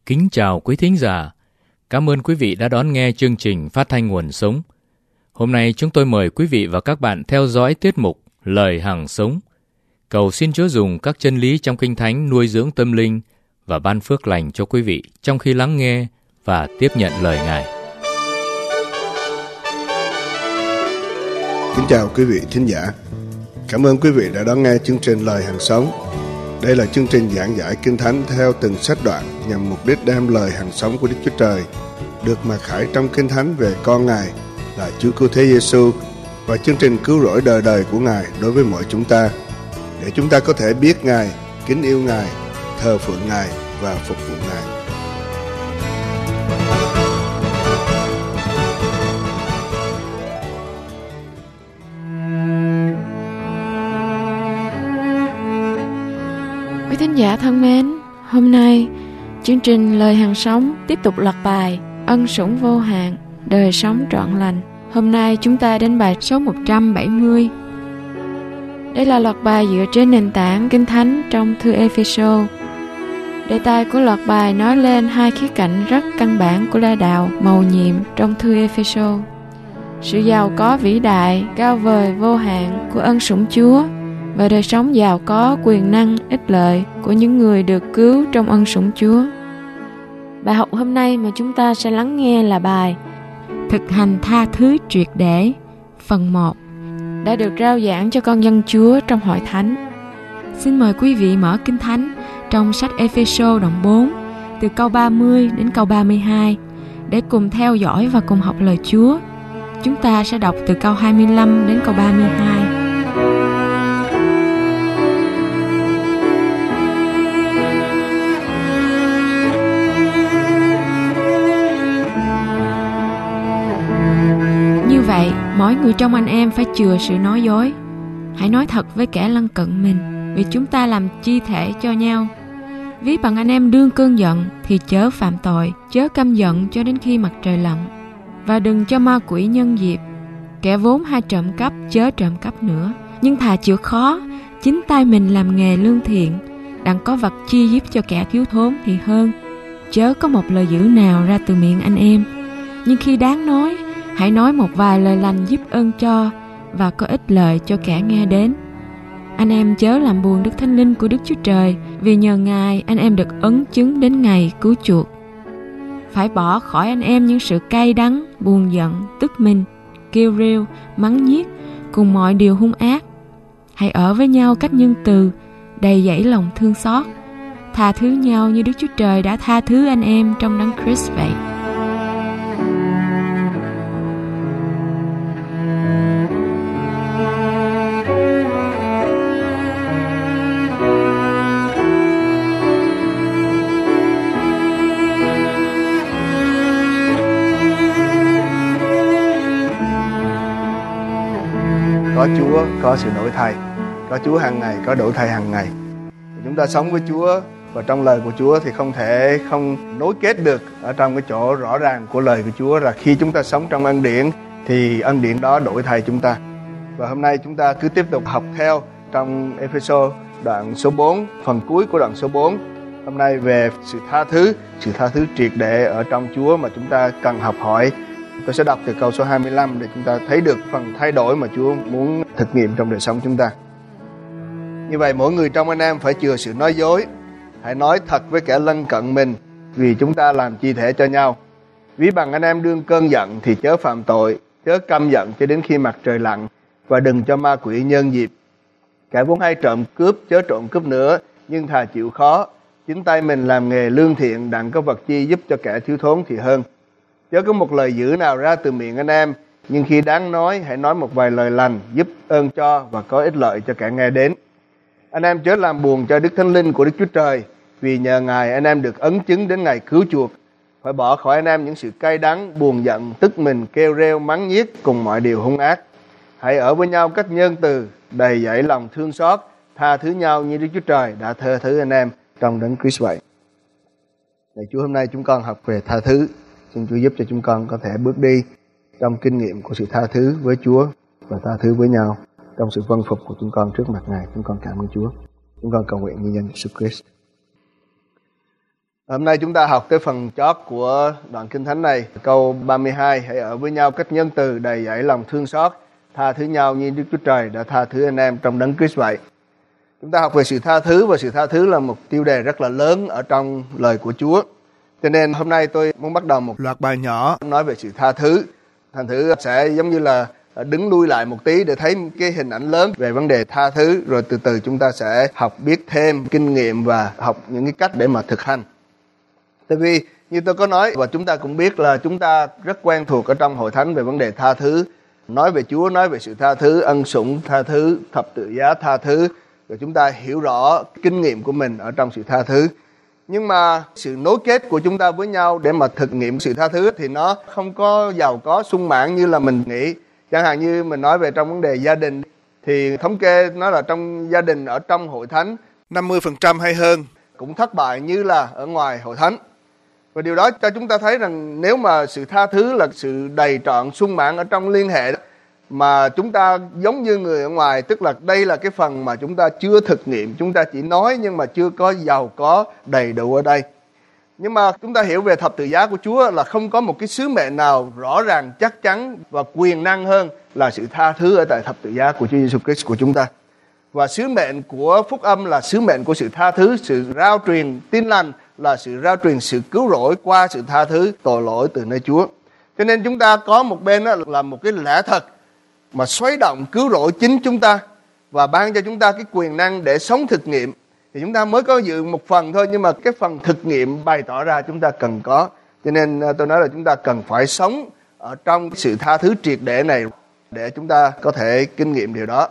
Kính chào quý thính giả. Cảm ơn quý vị đã đón nghe chương trình phát thanh Nguồn Sống. Hôm nay chúng tôi mời quý vị và các bạn theo dõi tiết mục Lời Hằng Sống. Cầu xin Chúa dùng các chân lý trong Kinh Thánh nuôi dưỡng tâm linh và ban phước lành cho quý vị trong khi lắng nghe và tiếp nhận lời Ngài. Kính chào quý vị thính giả. Cảm ơn quý vị đã đón nghe chương trình Lời Hằng Sống. Đây là chương trình giảng giải Kinh Thánh theo từng sách đoạn nhằm mục đích đem lời hằng sống của Đức Chúa Trời được mặc khải trong Kinh Thánh về con Ngài là Chúa Cứu Thế Giêsu và chương trình cứu rỗi đời đời của Ngài đối với mọi chúng ta, để chúng ta có thể biết Ngài, kính yêu Ngài, thờ phượng Ngài và phục vụ Ngài. Quý thính giả thân mến, hôm nay chương trình Lời Hằng Sống tiếp tục loạt bài Ân Sủng Vô Hạn, Đời Sống Trọn Lành. Hôm nay chúng ta đến bài số 170. Đây là loạt bài dựa trên nền tảng Kinh Thánh trong thư Ê-phê-sô. Đề tài của loạt bài nói lên hai khía cạnh rất căn bản của la đạo mầu nhiệm trong thư Ê-phê-sô: sự giàu có vĩ đại, cao vời, vô hạn của ân sủng Chúa và đời sống giàu có, quyền năng, ích lợi của những người được cứu trong ân sủng Chúa. Bài học hôm nay mà chúng ta sẽ lắng nghe là bài Thực hành tha thứ triệt để, phần 1, đã được rao giảng cho con dân Chúa trong hội thánh. Xin mời quý vị mở Kinh Thánh trong sách Ê-phê-sô đoạn 4, từ câu 30 đến câu 32, để cùng theo dõi và cùng học lời Chúa. Chúng ta sẽ đọc từ câu 25 đến câu 32. Như vậy, mỗi người trong anh em phải chừa sự nói dối. Hãy nói thật với kẻ lân cận mình, vì chúng ta làm chi thể cho nhau. Ví bằng anh em đương cơn giận thì chớ phạm tội, chớ căm giận cho đến khi mặt trời lặn. Và đừng cho ma quỷ nhân dịp. Kẻ vốn hay trộm cắp, chớ trộm cắp nữa, nhưng thà chịu khó, chính tay mình làm nghề lương thiện, đặng có vật chi giúp cho kẻ thiếu thốn thì hơn. Chớ có một lời dữ nào ra từ miệng anh em, nhưng khi đáng nói, hãy nói một vài lời lành giúp ơn cho và có ích lợi cho kẻ nghe đến. Anh em chớ làm buồn Đức Thánh Linh của Đức Chúa Trời, vì nhờ Ngài anh em được ấn chứng đến ngày cứu chuộc. Phải bỏ khỏi anh em những sự cay đắng, buồn giận, tức mình, kêu rêu, mắng nhiếc cùng mọi điều hung ác. Hãy ở với nhau cách nhân từ, đầy dẫy lòng thương xót, tha thứ nhau như Đức Chúa Trời đã tha thứ anh em trong Đấng Christ vậy. Có Chúa, có sự đổi thay. Có Chúa hàng ngày, có đổi thay hàng ngày. Chúng ta sống với Chúa và trong lời của Chúa thì không thể không nối kết được ở trong cái chỗ rõ ràng của lời của Chúa là khi chúng ta sống trong ân điển thì ân điển đó đổi thay chúng ta. Và hôm nay chúng ta cứ tiếp tục học theo trong Ê-phê-sô đoạn số 4, phần cuối của đoạn số 4. Hôm nay về sự tha thứ triệt để ở trong Chúa mà chúng ta cần học hỏi. Tôi sẽ đọc từ câu số 25 để chúng ta thấy được phần thay đổi mà Chúa muốn thực nghiệm trong đời sống chúng ta. Như vậy mỗi người trong anh em phải chừa sự nói dối. Hãy nói thật với kẻ lân cận mình, vì chúng ta làm chi thể cho nhau. Ví bằng anh em đương cơn giận thì chớ phạm tội, chớ căm giận cho đến khi mặt trời lặn, và đừng cho ma quỷ nhân dịp. Kẻ vốn hay trộm cướp, chớ trộm cướp nữa, nhưng thà chịu khó, chính tay mình làm nghề lương thiện, đặng có vật chi giúp cho kẻ thiếu thốn thì hơn. Chớ có một lời dữ nào ra từ miệng anh em, nhưng khi đáng nói, hãy nói một vài lời lành, giúp ơn cho và có ích lợi cho kẻ nghe đến. Anh em chớ làm buồn cho Đức Thánh Linh của Đức Chúa Trời, vì nhờ Ngài anh em được ấn chứng đến ngày cứu chuộc. Phải bỏ khỏi anh em những sự cay đắng, buồn giận, tức mình, kêu rêu, mắng nhiếc cùng mọi điều hung ác. Hãy ở với nhau cách nhân từ, đầy dẫy lòng thương xót, tha thứ nhau như Đức Chúa Trời đã tha thứ anh em trong Đấng Christ vậy. Lạy Chúa, hôm nay chúng con học về tha thứ. Xin Chúa giúp cho chúng con có thể bước đi trong kinh nghiệm của sự tha thứ với Chúa và tha thứ với nhau trong sự vâng phục của chúng con trước mặt Ngài. Chúng con cảm ơn Chúa. Chúng con cầu nguyện nhân danh Jesus Christ. Hôm nay chúng ta học tới phần chót của đoạn Kinh Thánh này, câu 32, hãy ở với nhau cách nhân từ, đầy dẫy lòng thương xót, tha thứ nhau như Đức Chúa Trời đã tha thứ anh em trong Đấng Christ vậy. Chúng ta học về sự tha thứ, và sự tha thứ là một tiêu đề rất là lớn ở trong lời của Chúa. Cho nên hôm nay tôi muốn bắt đầu một loạt bài nhỏ nói về sự tha thứ. Thành thử sẽ giống như là đứng lui lại một tí để thấy cái hình ảnh lớn về vấn đề tha thứ, rồi từ từ chúng ta sẽ học biết thêm kinh nghiệm và học những cái cách để mà thực hành. Tại vì như tôi có nói, và chúng ta cũng biết là chúng ta rất quen thuộc ở trong hội thánh về vấn đề tha thứ, nói về Chúa, nói về sự tha thứ, ân sủng tha thứ, thập tự giá tha thứ, rồi chúng ta hiểu rõ kinh nghiệm của mình ở trong sự tha thứ. Nhưng mà sự nối kết của chúng ta với nhau để mà thực nghiệm sự tha thứ thì nó không có giàu có sung mãn như là mình nghĩ. Chẳng hạn như mình nói về trong vấn đề gia đình, thì thống kê nó là trong gia đình ở trong hội thánh 50% hay hơn cũng thất bại như là ở ngoài hội thánh. Và điều đó cho chúng ta thấy rằng nếu mà sự tha thứ là sự đầy trọn sung mãn ở trong liên hệ đó, mà chúng ta giống như người ở ngoài, tức là đây là cái phần mà chúng ta chưa thực nghiệm, chúng ta chỉ nói nhưng mà chưa có giàu có đầy đủ ở đây. Nhưng mà chúng ta hiểu về thập tự giá của Chúa là không có một cái sứ mệnh nào rõ ràng, chắc chắn và quyền năng hơn là sự tha thứ ở tại thập tự giá của Chúa Giêsu Christ của chúng ta. Và sứ mệnh của phúc âm là sứ mệnh của sự tha thứ, sự rao truyền tin lành là sự rao truyền sự cứu rỗi qua sự tha thứ tội lỗi từ nơi Chúa. Cho nên chúng ta có một bên đó là một cái lẽ thật mà xoáy động cứu rỗi chính chúng ta và ban cho chúng ta cái quyền năng để sống thực nghiệm. Thì chúng ta mới có dự một phần thôi, nhưng mà cái phần thực nghiệm bày tỏ ra chúng ta cần có. Cho nên tôi nói là chúng ta cần phải sống ở trong sự tha thứ triệt để này để chúng ta có thể kinh nghiệm điều đó.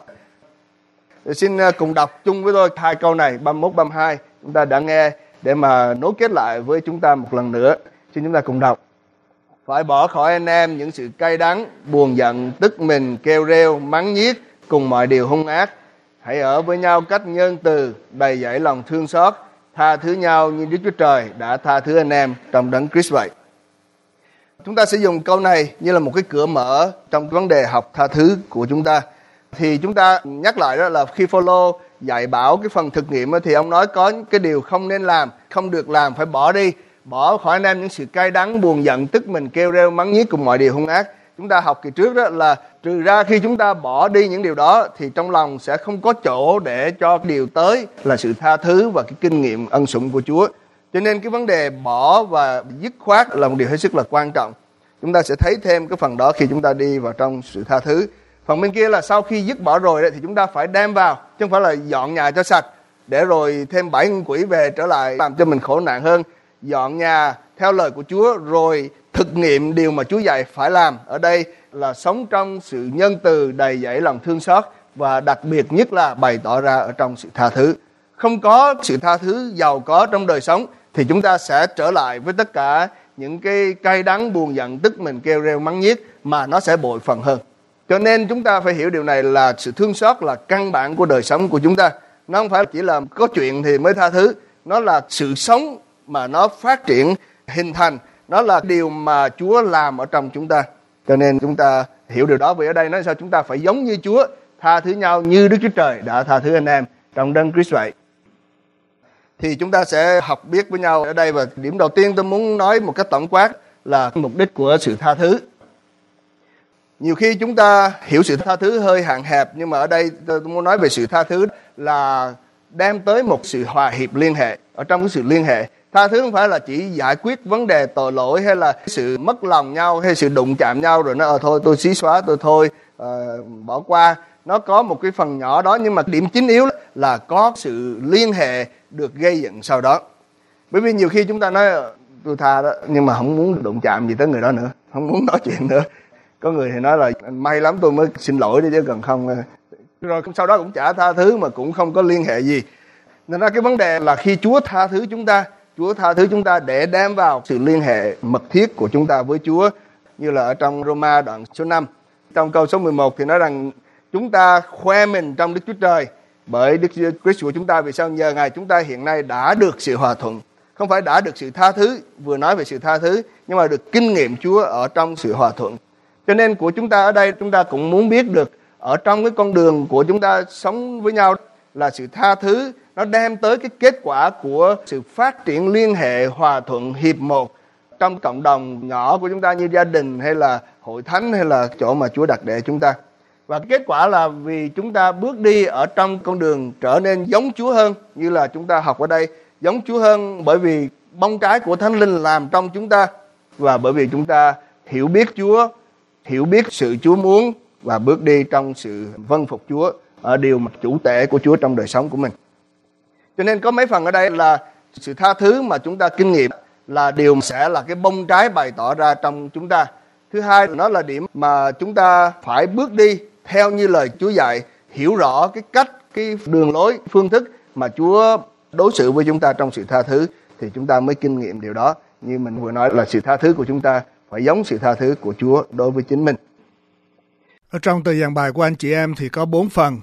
Xin cùng đọc chung với tôi hai câu này, 31, 32. Chúng ta đã nghe để mà nối kết lại với chúng ta một lần nữa. Xin chúng ta cùng đọc. Phải bỏ khỏi anh em những sự cay đắng, buồn giận, tức mình, kêu rêu, mắng nhiếc cùng mọi điều hung ác. Hãy ở với nhau cách nhân từ, đầy dẫy lòng thương xót, tha thứ nhau như Đức Chúa Trời đã tha thứ anh em trong Đấng Christ vậy. Chúng ta sẽ dùng câu này như là một cái cửa mở trong vấn đề học tha thứ của chúng ta. Thì chúng ta nhắc lại đó là khi Phaolô dạy bảo cái phần thực nghiệm thì ông nói có cái điều không nên làm, không được làm, phải bỏ đi. Bỏ khỏi anh em những sự cay đắng, buồn giận, tức mình, kêu rêu, mắng nhiếc cùng mọi điều hung ác. Chúng ta học kỳ trước đó là trừ ra khi chúng ta bỏ đi những điều đó thì trong lòng sẽ không có chỗ để cho điều tới là sự tha thứ và cái kinh nghiệm ân sủng của Chúa. Cho nên cái vấn đề bỏ và dứt khoát là một điều hết sức là quan trọng. Chúng ta sẽ thấy thêm cái phần đó khi chúng ta đi vào trong sự tha thứ. Phần bên kia là sau khi dứt bỏ rồi thì chúng ta phải đem vào, chứ không phải là dọn nhà cho sạch để rồi thêm 7 quỷ về trở lại làm cho mình khổ nạn hơn. Dọn nhà theo lời của Chúa rồi thực nghiệm điều mà Chúa dạy phải làm. Ở đây là sống trong sự nhân từ, đầy dẫy lòng thương xót và đặc biệt nhất là bày tỏ ra ở trong sự tha thứ. Không có sự tha thứ giàu có trong đời sống thì chúng ta sẽ trở lại với tất cả những cái cay đắng, buồn giận, tức mình, kêu rêu, mắng nhiếc mà nó sẽ bội phần hơn. Cho nên chúng ta phải hiểu điều này là sự thương xót là căn bản của đời sống của chúng ta. Nó không phải chỉ là có chuyện thì mới tha thứ. Nó là sự sống mà nó phát triển, hình thành. Nó là điều mà Chúa làm ở trong chúng ta. Cho nên chúng ta hiểu điều đó. Vì ở đây nói sao chúng ta phải giống như Chúa, tha thứ nhau như Đức Chúa Trời đã tha thứ anh em trong Đấng Christ vậy. Thì chúng ta sẽ học biết với nhau ở đây. Và điểm đầu tiên tôi muốn nói một cách tổng quát là mục đích của sự tha thứ. Nhiều khi chúng ta hiểu sự tha thứ hơi hạn hẹp, nhưng mà ở đây tôi muốn nói về sự tha thứ là đem tới một sự hòa hiệp liên hệ. Ở trong cái sự liên hệ, tha thứ không phải là chỉ giải quyết vấn đề tội lỗi hay là sự mất lòng nhau hay sự đụng chạm nhau rồi nó thôi tôi xí xóa tôi thôi bỏ qua. Nó có một cái phần nhỏ đó, nhưng mà điểm chính yếu là có sự liên hệ được gây dựng sau đó. Bởi vì nhiều khi chúng ta nói tôi tha đó, nhưng mà không muốn đụng chạm gì tới người đó nữa, không muốn nói chuyện nữa. Có người thì nói là may lắm tôi mới xin lỗi đi chứ cần không. Rồi sau đó cũng chả tha thứ mà cũng không có liên hệ gì. Nên ra cái vấn đề là khi Chúa tha thứ chúng ta để đem vào sự liên hệ mật thiết của chúng ta với Chúa. Như là ở trong Roma đoạn số 5. Trong câu số 11 thì nói rằng chúng ta khoe mình trong Đức Chúa Trời bởi Đức Christ của chúng ta. Vì sao? Nhờ Ngài chúng ta hiện nay đã được sự hòa thuận. Không phải đã được sự tha thứ, vừa nói về sự tha thứ, nhưng mà được kinh nghiệm Chúa ở trong sự hòa thuận. Cho nên của chúng ta ở đây, chúng ta cũng muốn biết được ở trong cái con đường của chúng ta sống với nhau là sự tha thứ nó đem tới cái kết quả của sự phát triển liên hệ hòa thuận hiệp một trong cộng đồng nhỏ của chúng ta, như gia đình hay là hội thánh hay là chỗ mà Chúa đặt để chúng ta. Và kết quả là vì chúng ta bước đi ở trong con đường trở nên giống Chúa hơn, như là chúng ta học ở đây, giống Chúa hơn bởi vì bông trái của Thánh Linh làm trong chúng ta, và bởi vì chúng ta hiểu biết Chúa, hiểu biết sự Chúa muốn và bước đi trong sự vâng phục Chúa ở điều mà chủ tể của Chúa trong đời sống của mình. Cho nên có mấy phần ở đây là sự tha thứ mà chúng ta kinh nghiệm là điều sẽ là cái bông trái bày tỏ ra trong chúng ta. Thứ hai, nó là điểm mà chúng ta phải bước đi theo như lời Chúa dạy, hiểu rõ cái cách, cái đường lối, phương thức mà Chúa đối xử với chúng ta trong sự tha thứ, thì chúng ta mới kinh nghiệm điều đó. Như mình vừa nói là sự tha thứ của chúng ta phải giống sự tha thứ của Chúa đối với chính mình. Ở trong tờ giảng bài của anh chị em thì có 4 phần.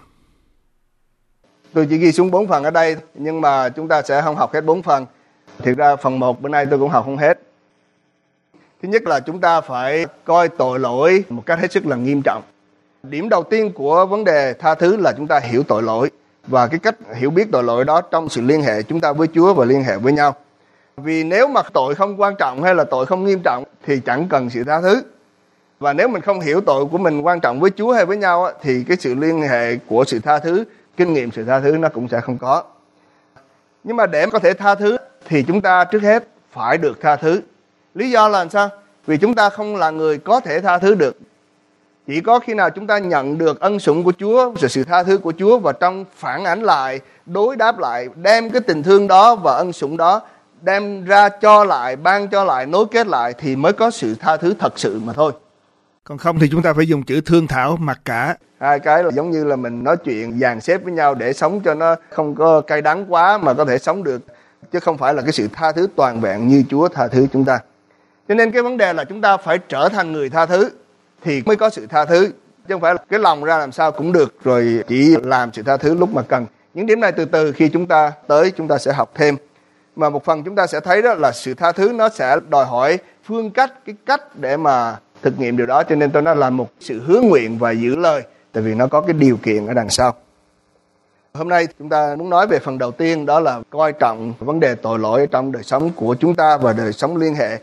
Tôi chỉ ghi xuống 4 phần ở đây, nhưng mà chúng ta sẽ không học hết 4 phần. Thực ra phần 1 bữa nay tôi cũng học không hết. Thứ nhất là chúng ta phải coi tội lỗi một cách hết sức là nghiêm trọng. Điểm đầu tiên của vấn đề tha thứ là chúng ta hiểu tội lỗi, và cái cách hiểu biết tội lỗi đó trong sự liên hệ chúng ta với Chúa và liên hệ với nhau. Vì nếu mà tội không quan trọng hay là tội không nghiêm trọng thì chẳng cần sự tha thứ. Và nếu mình không hiểu tội của mình quan trọng với Chúa hay với nhau thì cái sự liên hệ của sự tha thứ, kinh nghiệm sự tha thứ nó cũng sẽ không có. Nhưng mà để có thể tha thứ thì chúng ta trước hết phải được tha thứ. Lý do là làm sao? Vì chúng ta không là người có thể tha thứ được. Chỉ có khi nào chúng ta nhận được ân sủng của Chúa, sự tha thứ của Chúa, và trong phản ánh lại, đối đáp lại, đem cái tình thương đó và ân sủng đó đem ra cho lại, ban cho lại, nối kết lại, thì mới có sự tha thứ thật sự mà thôi. Còn không thì chúng ta phải dùng chữ thương thảo mặc cả. Hai cái là giống như là mình nói chuyện dàn xếp với nhau để sống cho nó không có cay đắng quá mà có thể sống được, chứ không phải là cái sự tha thứ toàn vẹn như Chúa tha thứ chúng ta. Cho nên cái vấn đề là chúng ta phải trở thành người tha thứ thì mới có sự tha thứ, chứ không phải là cái lòng ra làm sao cũng được rồi chỉ làm sự tha thứ lúc mà cần. Những điểm này từ từ khi chúng ta tới chúng ta sẽ học thêm. Mà một phần chúng ta sẽ thấy đó là sự tha thứ nó sẽ đòi hỏi phương cách, cái cách để mà thực nghiệm điều đó. Cho nên tôi nói là một sự hứa nguyện và giữ lời, tại vì nó có cái điều kiện ở đằng sau. Hôm nay chúng ta muốn nói về phần đầu tiên, đó là coi trọng vấn đề tội lỗi trong đời sống của chúng ta và đời sống liên hệ.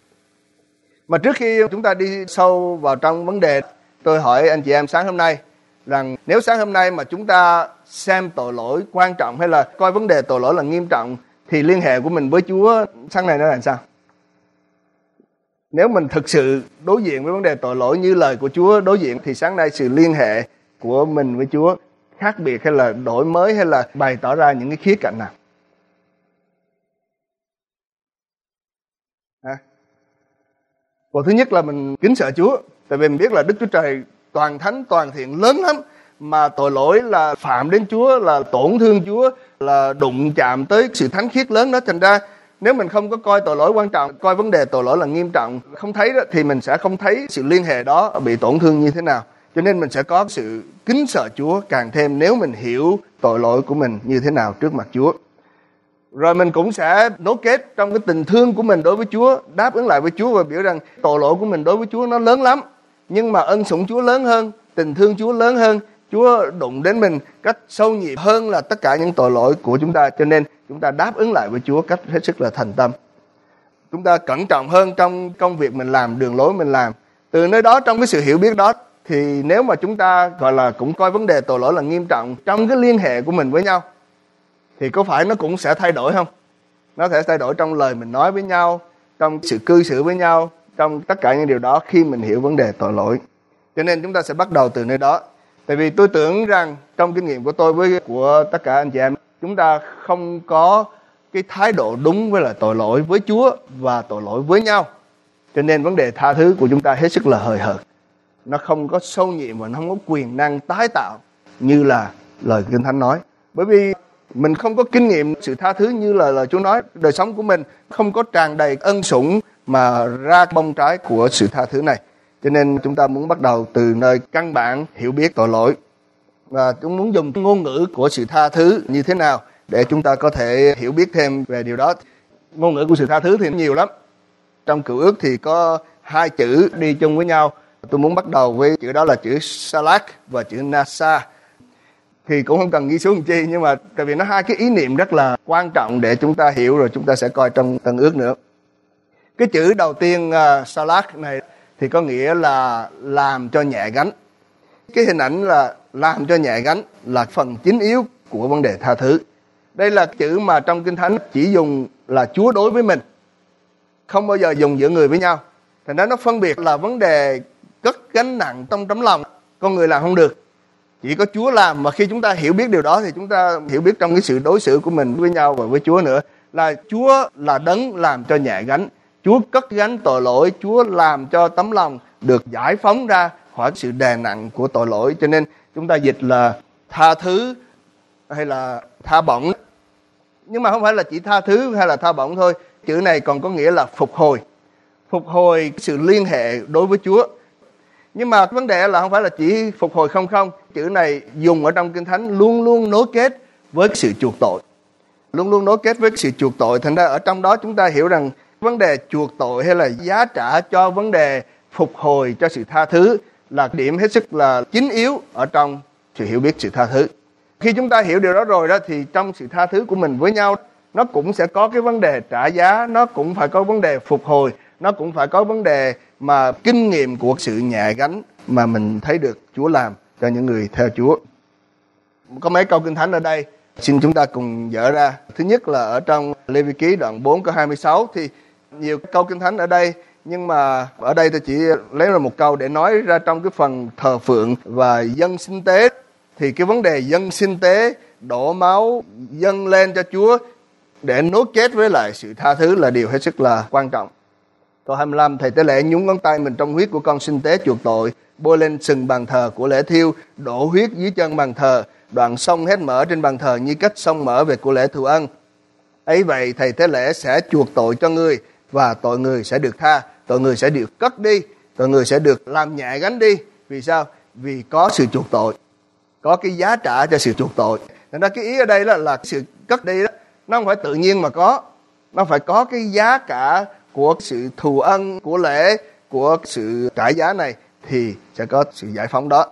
Mà trước khi chúng ta đi sâu vào trong vấn đề, tôi hỏi anh chị em sáng hôm nay rằng nếu sáng hôm nay mà chúng ta xem tội lỗi quan trọng hay là coi vấn đề tội lỗi là nghiêm trọng, thì liên hệ của mình với Chúa sáng nay nó là sao? Nếu mình thực sự đối diện với vấn đề tội lỗi như lời của Chúa đối diện, thì sáng nay sự liên hệ của mình với Chúa khác biệt hay là đổi mới hay là bày tỏ ra những cái khía cạnh nào? Và thứ nhất là mình kính sợ Chúa, tại vì mình biết là Đức Chúa Trời toàn thánh, toàn thiện, lớn lắm, mà tội lỗi là phạm đến Chúa, là tổn thương Chúa, là đụng chạm tới sự thánh khiết lớn đó. Thành ra nếu mình không có coi tội lỗi quan trọng, coi vấn đề tội lỗi là nghiêm trọng, không thấy đó, thì mình sẽ không thấy sự liên hệ đó bị tổn thương như thế nào. Cho nên mình sẽ có sự kính sợ Chúa càng thêm nếu mình hiểu tội lỗi của mình như thế nào trước mặt Chúa. Rồi mình cũng sẽ nối kết trong cái tình thương của mình đối với Chúa, đáp ứng lại với Chúa và biểu rằng tội lỗi của mình đối với Chúa nó lớn lắm, nhưng mà ân sủng Chúa lớn hơn, tình thương Chúa lớn hơn, Chúa đụng đến mình cách sâu nhiệm hơn là tất cả những tội lỗi của chúng ta. Cho nên chúng ta đáp ứng lại với Chúa cách hết sức là thành tâm. Chúng ta cẩn trọng hơn trong công việc mình làm, đường lối mình làm. Từ nơi đó, trong cái sự hiểu biết đó, thì nếu mà chúng ta gọi là cũng coi vấn đề tội lỗi là nghiêm trọng trong cái liên hệ của mình với nhau, thì có phải nó cũng sẽ thay đổi không? Nó sẽ thay đổi trong lời mình nói với nhau, trong sự cư xử với nhau, trong tất cả những điều đó khi mình hiểu vấn đề tội lỗi. Cho nên chúng ta sẽ bắt đầu từ nơi đó. Tại vì tôi tưởng rằng trong kinh nghiệm của tôi với của tất cả anh chị em, chúng ta không có cái thái độ đúng với là tội lỗi với Chúa và tội lỗi với nhau. Cho nên vấn đề tha thứ của chúng ta hết sức là hời hợt. Nó không có sâu nhiệm và nó không có quyền năng tái tạo như là lời Kinh Thánh nói. Bởi vì mình không có kinh nghiệm sự tha thứ như là lời Chúa nói. Đời sống của mình không có tràn đầy ân sủng mà ra bông trái của sự tha thứ này. Cho nên chúng ta muốn bắt đầu từ nơi căn bản hiểu biết tội lỗi. Và chúng muốn dùng ngôn ngữ của sự tha thứ như thế nào để chúng ta có thể hiểu biết thêm về điều đó. Ngôn ngữ của sự tha thứ thì nhiều lắm. Trong Cựu Ước thì có 2 chữ đi chung với nhau. Tôi muốn bắt đầu với chữ đó là chữ salak và chữ nasa. thì cũng không cần ghi xuống làm chi, nhưng mà tại vì nó hai cái ý niệm rất là quan trọng để chúng ta hiểu, rồi chúng ta sẽ coi trong Tân Ước nữa. Cái chữ đầu tiên salak này thì có nghĩa là làm cho nhẹ gánh. Cái hình ảnh là làm cho nhẹ gánh là phần chính yếu của vấn đề tha thứ. Đây là chữ mà trong Kinh Thánh chỉ dùng là Chúa đối với mình, không bao giờ dùng giữa người với nhau. Thành ra nó phân biệt là vấn đề cất gánh nặng trong tấm lòng, con người làm không được, chỉ có Chúa làm. Mà khi chúng ta hiểu biết điều đó thì chúng ta hiểu biết trong cái sự đối xử của mình với nhau và với Chúa nữa, là Chúa là đấng làm cho nhẹ gánh, Chúa cất gánh tội lỗi, Chúa làm cho tấm lòng được giải phóng ra khỏi sự đè nặng của tội lỗi. Cho nên chúng ta dịch là tha thứ hay là tha bổng. Nhưng mà không phải là chỉ tha thứ hay là tha bổng thôi, chữ này còn có nghĩa là phục hồi. Phục hồi sự liên hệ đối với Chúa. Nhưng mà vấn đề là không phải là chỉ phục hồi không. Chữ này dùng ở trong Kinh Thánh luôn luôn nối kết với sự chuộc tội. Luôn luôn nối kết với sự chuộc tội. Thành ra ở trong đó chúng ta hiểu rằng vấn đề chuộc tội hay là giá trả cho vấn đề phục hồi cho sự tha thứ là điểm hết sức là chính yếu ở trong sự hiểu biết sự tha thứ. Khi chúng ta hiểu điều đó rồi đó, thì trong sự tha thứ của mình với nhau, nó cũng sẽ có cái vấn đề trả giá, nó cũng phải có vấn đề phục hồi, nó cũng phải có vấn đề mà kinh nghiệm của sự nhẹ gánh mà mình thấy được Chúa làm cho những người theo Chúa. Có mấy câu Kinh Thánh ở đây, xin chúng ta cùng dở ra. Thứ nhất là ở trong Lê-vi ký đoạn 4 câu 26, thì nhiều câu Kinh Thánh ở đây, nhưng mà ở đây tôi chỉ lấy ra một câu để nói ra trong cái phần thờ phượng và dâng sinh tế. Thì cái vấn đề dâng sinh tế, đổ máu, dâng lên cho Chúa để nối kết với lại sự tha thứ là điều hết sức là quan trọng. Câu 25, thầy tế lễ nhúng ngón tay mình trong huyết của con sinh tế chuộc tội, bôi lên sừng bàn thờ của lễ thiêu, đổ huyết dưới chân bàn thờ, đoạn xông hết mỡ trên bàn thờ như cách xông mỡ về của lễ thù ân. Ấy vậy thầy tế lễ sẽ chuộc tội cho người, và tội người sẽ được tha, tội người sẽ được cất đi, tội người sẽ được làm nhẹ gánh đi. Vì sao? Vì có sự chuộc tội, có cái giá trả cho sự chuộc tội. Nên ra cái ý ở đây là sự cất đi đó, nó không phải tự nhiên mà có, nó phải có cái giá cả của sự thù ân, của lễ, của sự trả giá này thì sẽ có sự giải phóng đó.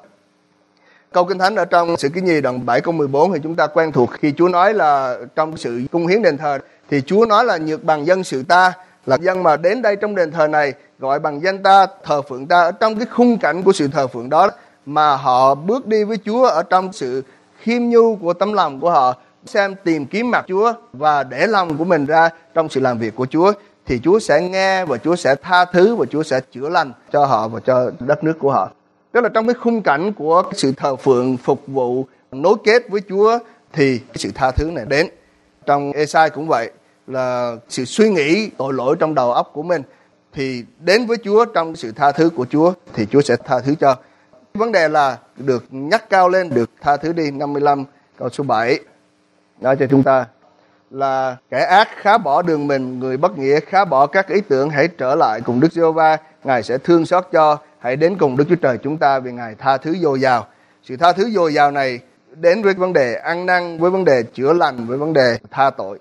Câu Kinh Thánh ở trong Sử Ký Nhì đoạn 7 câu 14 thì chúng ta quen thuộc, khi Chúa nói là trong sự cung hiến đền thờ thì Chúa nói là nhược bằng dân sự ta, là dân mà đến đây trong đền thờ này gọi bằng danh ta, thờ phượng ta. Ở trong cái khung cảnh của sự thờ phượng đó mà họ bước đi với Chúa ở trong sự khiêm nhu của tấm lòng của họ, xem tìm kiếm mặt Chúa và để lòng của mình ra trong sự làm việc của Chúa, thì Chúa sẽ nghe và Chúa sẽ tha thứ và Chúa sẽ chữa lành cho họ và cho đất nước của họ. Tức là trong cái khung cảnh của sự thờ phượng, phục vụ, nối kết với Chúa thì sự tha thứ này đến. Trong Ê-sai cũng vậy, là sự suy nghĩ tội lỗi trong đầu óc của mình thì đến với Chúa trong sự tha thứ của Chúa thì Chúa sẽ tha thứ cho. Vấn đề là được nhắc cao lên, được tha thứ đi. 55 câu số 7 nói cho chúng ta là kẻ ác khá bỏ đường mình, người bất nghĩa khá bỏ các ý tưởng, hãy trở lại cùng Đức Giê-hô-va, Ngài sẽ thương xót cho, hãy đến cùng Đức Chúa Trời chúng ta vì Ngài tha thứ dồi dào. Sự tha thứ dồi dào này đến với vấn đề ăn năn, với vấn đề chữa lành, với vấn đề tha tội.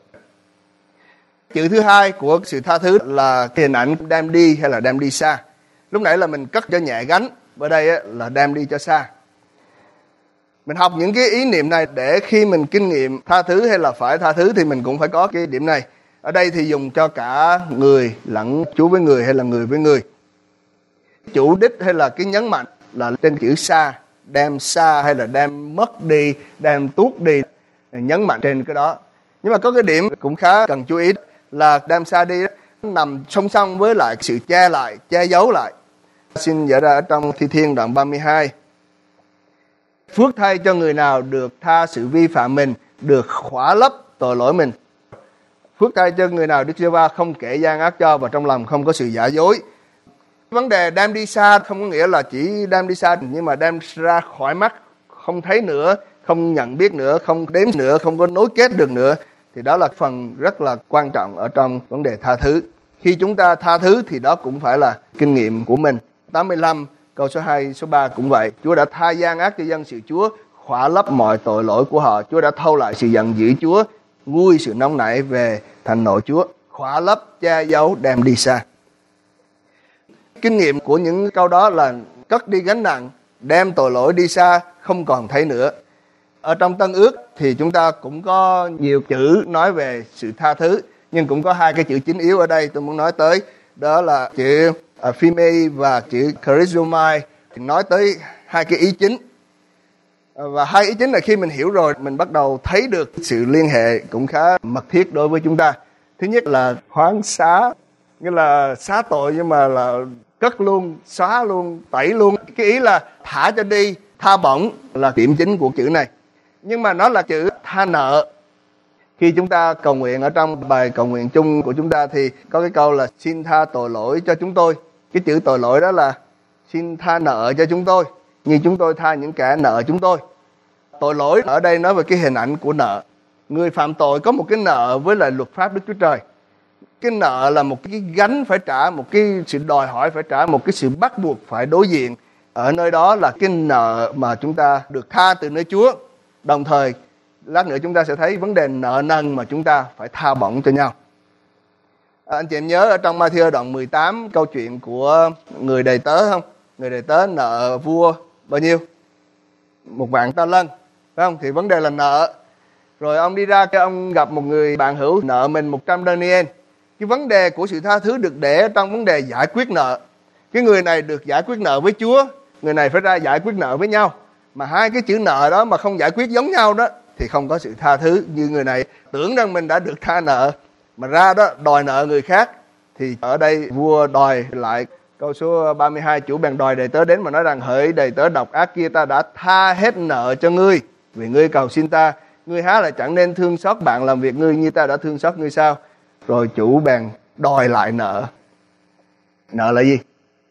Chữ thứ hai của sự tha thứ là hình ảnh đem đi hay là đem đi xa. Lúc nãy là mình cất cho nhẹ gánh, ở đây là đem đi cho xa. Mình học những cái ý niệm này để khi mình kinh nghiệm tha thứ hay là phải tha thứ thì mình cũng phải có cái điểm này. Ở đây thì dùng cho cả người lẫn Chúa với người hay là người với người. Chủ đích hay là cái nhấn mạnh là trên chữ xa, đem xa hay là đem mất đi, đem tuốt đi, nhấn mạnh trên cái đó. Nhưng mà có cái điểm cũng khá cần chú ý là đem xa đi nằm song song với lại sự che lại, che giấu lại. Xin dở ra ở trong Thi Thiên đoạn 32. Phước thay cho người nào được tha sự vi phạm mình, được khỏa lấp tội lỗi mình. Phước thay cho người nào Đức Giê-hô-va không kể gian ác cho, và trong lòng không có sự giả dối. Vấn đề đem đi xa không có nghĩa là chỉ đem đi xa, nhưng mà đem ra khỏi mắt, không thấy nữa, không nhận biết nữa, không đếm nữa, không có nối kết được nữa. Thì đó là phần rất là quan trọng ở trong vấn đề tha thứ. Khi chúng ta tha thứ thì đó cũng phải là kinh nghiệm của mình. 85 câu số 2, số 3 cũng vậy. Chúa đã tha gian ác cho dân sự Chúa, khỏa lấp mọi tội lỗi của họ. Chúa đã thâu lại sự giận dữ Chúa, nguôi sự nóng nảy về thành nội Chúa. Khỏa lấp, che giấu, đem đi xa. Kinh nghiệm của những câu đó là cất đi gánh nặng, đem tội lỗi đi xa, không còn thấy nữa. Ở trong Tân Ước thì chúng ta cũng có nhiều chữ nói về sự tha thứ, nhưng cũng có hai cái chữ chính yếu ở đây tôi muốn nói tới, đó là chữ phime và chữ charizomai, nói tới hai cái ý chính. Và hai ý chính là khi mình hiểu rồi, mình bắt đầu thấy được sự liên hệ cũng khá mật thiết đối với chúng ta. Thứ nhất là hoán xá, nghĩa là xá tội nhưng mà là cất luôn, xóa luôn, tẩy luôn. Cái ý là thả cho đi, tha bổng là điểm chính của chữ này. Nhưng mà nó là chữ tha nợ. Khi chúng ta cầu nguyện ở trong bài cầu nguyện chung của chúng ta thì có cái câu là xin tha tội lỗi cho chúng tôi. Cái chữ tội lỗi đó là xin tha nợ cho chúng tôi, như chúng tôi tha những kẻ nợ chúng tôi. Tội lỗi ở đây nói về cái hình ảnh của nợ. Người phạm tội có một cái nợ với lại luật pháp Đức Chúa Trời. Cái nợ là một cái gánh phải trả, một cái sự đòi hỏi phải trả, một cái sự bắt buộc phải đối diện. Ở nơi đó là cái nợ mà chúng ta được tha từ nơi Chúa. Đồng thời, lát nữa chúng ta sẽ thấy vấn đề nợ nần mà chúng ta phải tha bổng cho nhau. Anh chị em nhớ ở trong Ma-thi-ơ đoạn 18 câu chuyện của người đầy tớ không? Người đầy tớ nợ vua bao nhiêu? 1,000,000 ta lân, phải không? Thì vấn đề là nợ. Rồi ông đi ra, ông gặp một người bạn hữu nợ mình 100 denier. Cái vấn đề của sự tha thứ được để trong vấn đề giải quyết nợ. Cái người này được giải quyết nợ với Chúa, người này phải ra giải quyết nợ với nhau. Mà hai cái chữ nợ đó mà không giải quyết giống nhau đó thì không có sự tha thứ. Như người này tưởng rằng mình đã được tha nợ mà ra đó đòi nợ người khác, thì ở đây vua đòi lại. Câu số 32, chủ bèn đòi đầy tớ đến mà nói rằng: hỡi đầy tớ độc ác kia, ta đã tha hết nợ cho ngươi, vì ngươi cầu xin ta. Ngươi há lại chẳng nên thương xót bạn làm việc ngươi như ta đã thương xót ngươi sao? Rồi chủ bèn đòi lại nợ. Nợ là gì?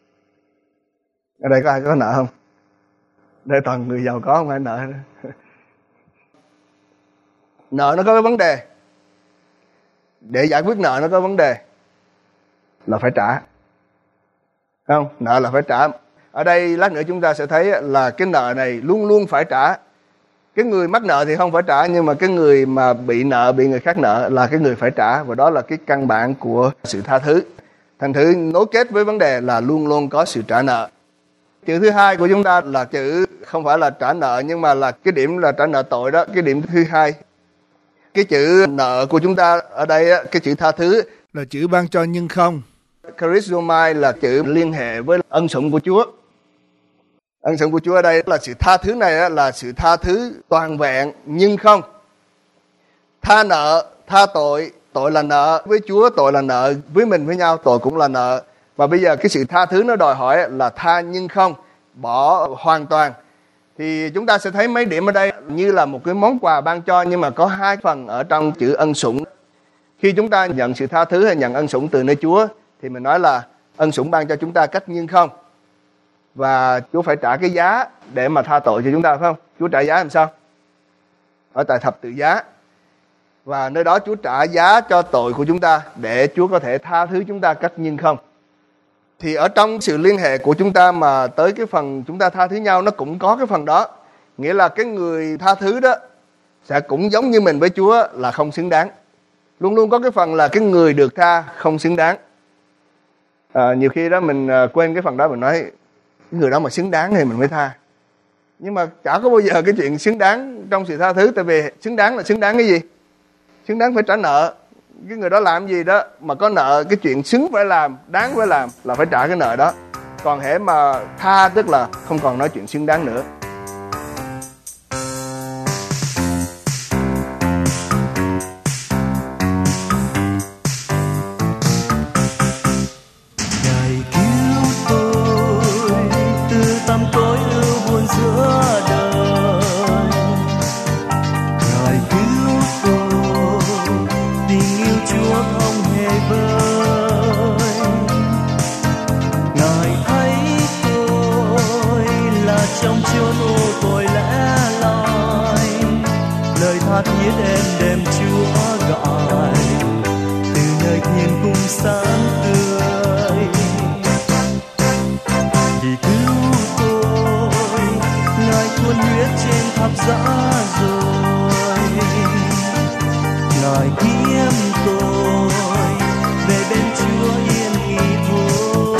Ở đây có ai có nợ không? Đây toàn người giàu có, không ai nợ. Nợ nó có cái vấn đề. Để giải quyết nợ nó có vấn đề là phải trả, không? Nợ là phải trả. Ở đây lát nữa chúng ta sẽ thấy là cái nợ này luôn luôn phải trả. Cái người mắc nợ thì không phải trả, nhưng mà cái người mà bị nợ, bị người khác nợ là cái người phải trả. Và đó là cái căn bản của sự tha thứ. Thành thử nối kết với vấn đề là luôn luôn có sự trả nợ. Chữ thứ hai của chúng ta là chữ không phải là trả nợ, nhưng mà là cái điểm là trả nợ tội đó. Cái điểm thứ hai, cái chữ nợ của chúng ta ở đây, cái chữ tha thứ là chữ ban cho nhưng không. Charizomai là chữ liên hệ với ân sủng của Chúa. Ân sủng của Chúa ở đây là sự tha thứ này là sự tha thứ toàn vẹn nhưng không. Tha nợ, tha tội, tội là nợ với Chúa, tội là nợ với mình với nhau, tội cũng là nợ. Và bây giờ cái sự tha thứ nó đòi hỏi là tha nhưng không, bỏ hoàn toàn. Thì chúng ta sẽ thấy mấy điểm ở đây như là một cái món quà ban cho, nhưng mà có hai phần ở trong chữ ân sủng. Khi chúng ta nhận sự tha thứ hay nhận ân sủng từ nơi Chúa thì mình nói là ân sủng ban cho chúng ta cách nhưng không. Và Chúa phải trả cái giá để mà tha tội cho chúng ta, phải không? Chúa trả giá làm sao? Ở tại thập tự giá. Và nơi đó Chúa trả giá cho tội của chúng ta để Chúa có thể tha thứ chúng ta cách nhưng không. Thì ở trong sự liên hệ của chúng ta mà tới cái phần chúng ta tha thứ nhau, nó cũng có cái phần đó. Nghĩa là cái người tha thứ đó sẽ cũng giống như mình với Chúa là không xứng đáng. Luôn luôn có cái phần là cái người được tha không xứng đáng. Nhiều khi đó mình quên cái phần đó, mình nói cái người đó mà xứng đáng thì mình mới tha. Nhưng mà chả có bao giờ cái chuyện xứng đáng trong sự tha thứ. Tại vì xứng đáng là xứng đáng cái gì? Xứng đáng phải trả nợ. Cái người đó làm gì đó mà có nợ, cái chuyện xứng phải làm, đáng phải làm là phải trả cái nợ đó. Còn hễ mà tha tức là không còn nói chuyện xứng đáng nữa. thiết em đem Chúa gọi từ nơi thiên cung sáng tươi vì cứu tôi. Ngài tuôn huyết trên thập giá rồi, Ngài kiếm tôi về bên Chúa yên nghỉ thôi.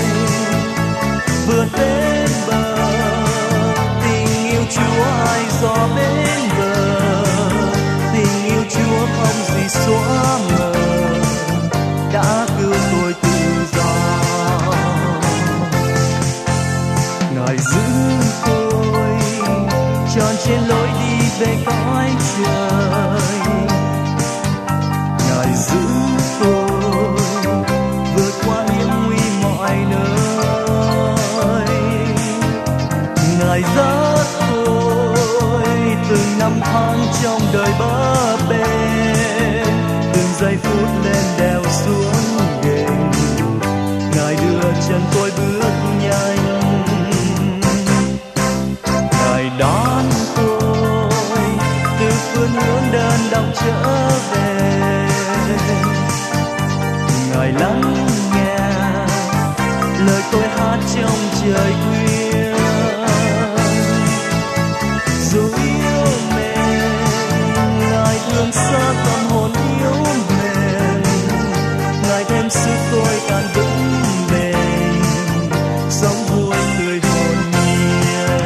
Vượt đến bờ tình yêu Chúa ai rõ trong đời bấp bênh, từng giây phút lên đèo xuống ghềnh, Ngài đưa chân tôi bước nhanh, Ngài đón tôi từ phương hướng đơn độc trở về, Ngài lắng nghe lời tôi hát trong trời khuya. Dù yêu mến, Ngài thương xót tâm hồn yếu mềm, Ngài thêm sức tôi càng vững bền, sống vui tươi hồn nhiên.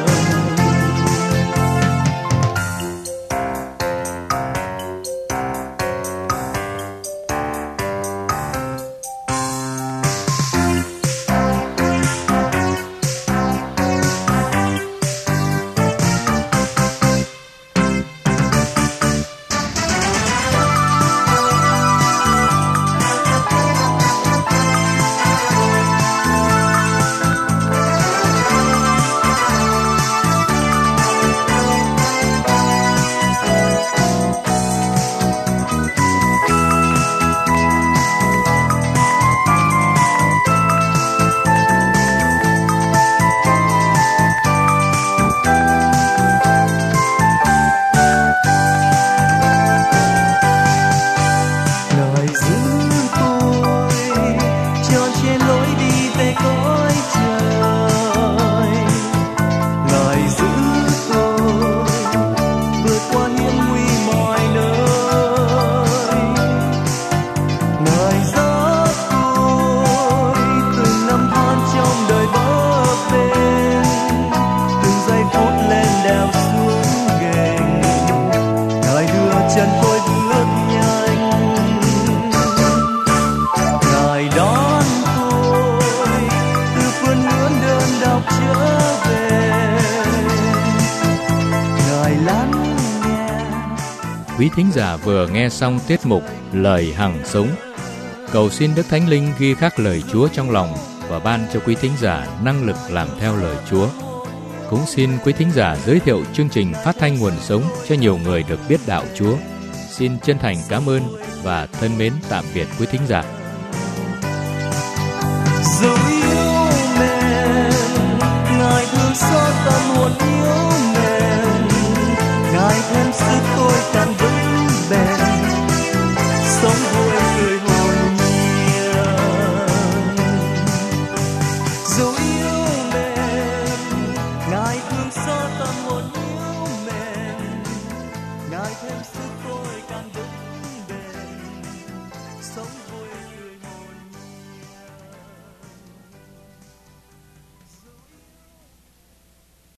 Quý thính giả vừa nghe xong tiết mục Lời Hằng Sống. Cầu xin Đức Thánh Linh ghi khắc lời Chúa trong lòng và ban cho quý thính giả năng lực làm theo lời Chúa. Cũng xin quý thính giả giới thiệu chương trình phát thanh nguồn sống cho nhiều người được biết đạo Chúa. Xin chân thành cảm ơn và thân mến tạm biệt quý thính giả. Dù yêu mến, Ngài thương xót tâm hồn yếu mềm, Ngài thêm sức tôi càng vững bền, sống vui tươi hồn nhiên. Dù